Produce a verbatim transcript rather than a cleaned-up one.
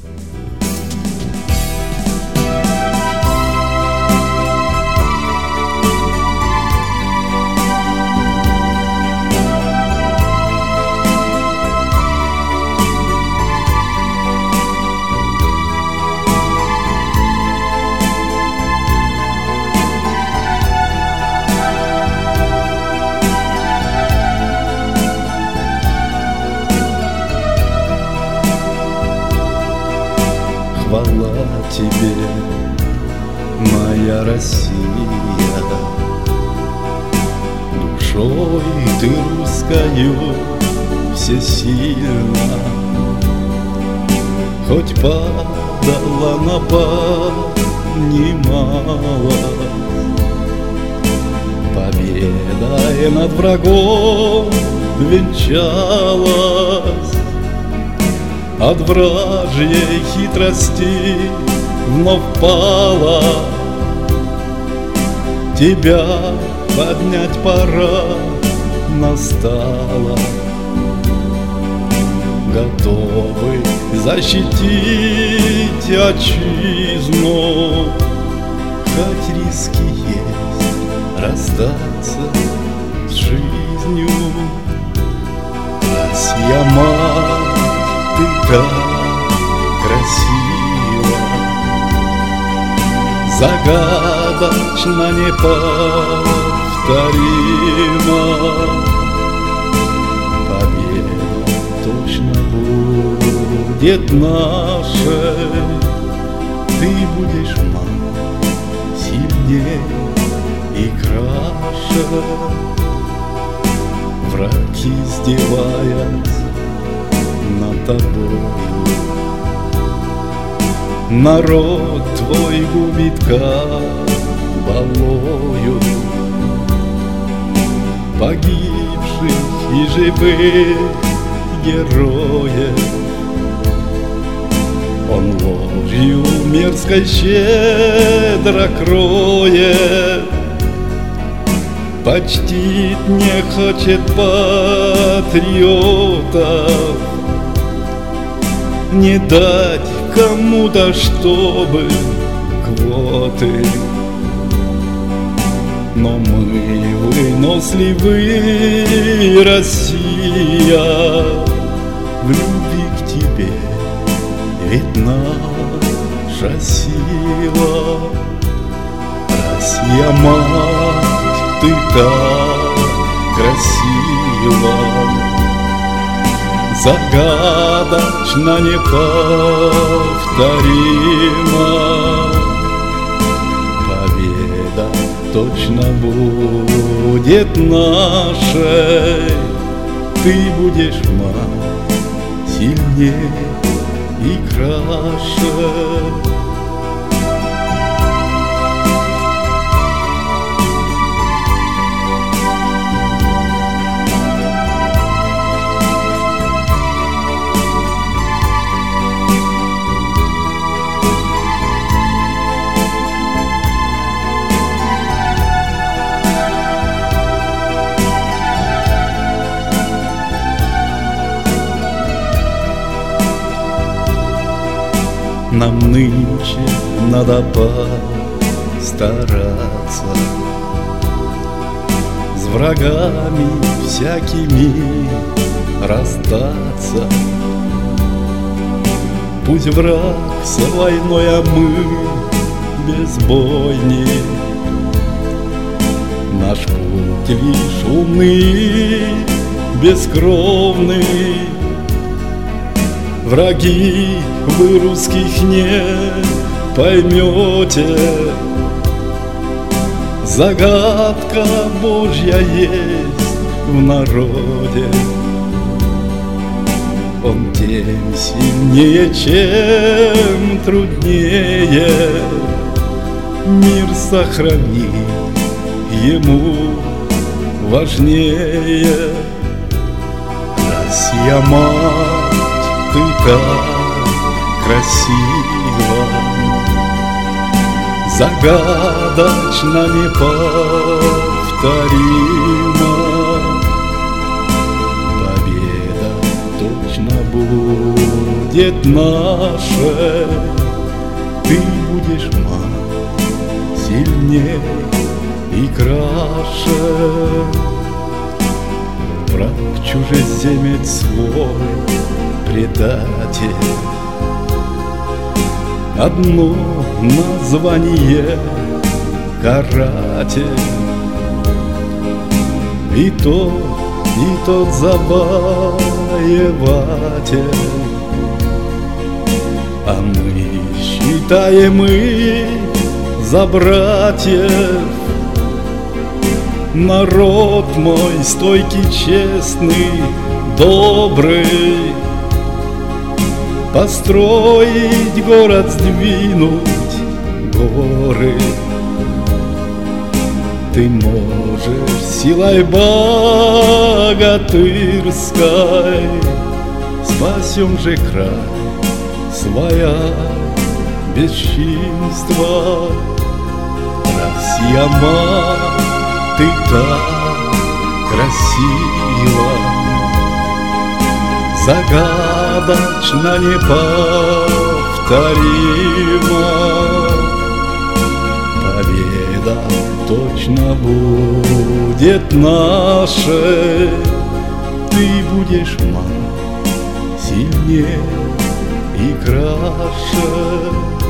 Хвала тебе, моя Россия, душой ты русскою всесильна. Хоть падала напасть немало, победой над врагом венчалась. От вражьей хитрости вновь пала, тебя поднять пора настала. Готовы защитить отчизну, хоть риски есть расстаться с жизнью. Россия, мать, ты так красива, загадочно неповторима. Победа точно будет нашей, ты будешь, мать, сильней и краше. Враги, издеваясь над тобою, народ твой губит кабалою. Погибших и живых героев он ложью мерзкой щедро кроет. Почтить не хочет патриотов, не дать кому-то, чтобы квоты. Но мы выносливы, Россия, в любви к тебе, ведь наша сила. Россия, мать, ты так красива, загадочно неповторима. Победа точно будет нашей, ты будешь, мать, сильней и краше. Нам нынче надо постараться с врагами всякими расстаться. Пусть враг с войной, а мы без бойни. Наш путь лишь умный, бескровный. Враги, вы русских не поймете, загадка Божья есть в народе. Он тем сильнее, чем труднее мир сохранить ему важнее. Россия, мать, ты так красива, загадочно неповторима. Победа точно будет будет наше. Ты будешь, мать, сильней и краше. Враг чужеземец свой, предатель, одно название — каратель. И тот, и тот завоеватель, а мы считаем их за братьев. Народ мой стойкий, честный, добрый, построить город, сдвинуть горы. Ты можешь силой богатырской, спасем же край, своя бесчинство. Россия, мать, ты так красива, загадочно неповторима. Победа точно будет нашей. Ты будешь, мать, сильнее и краше.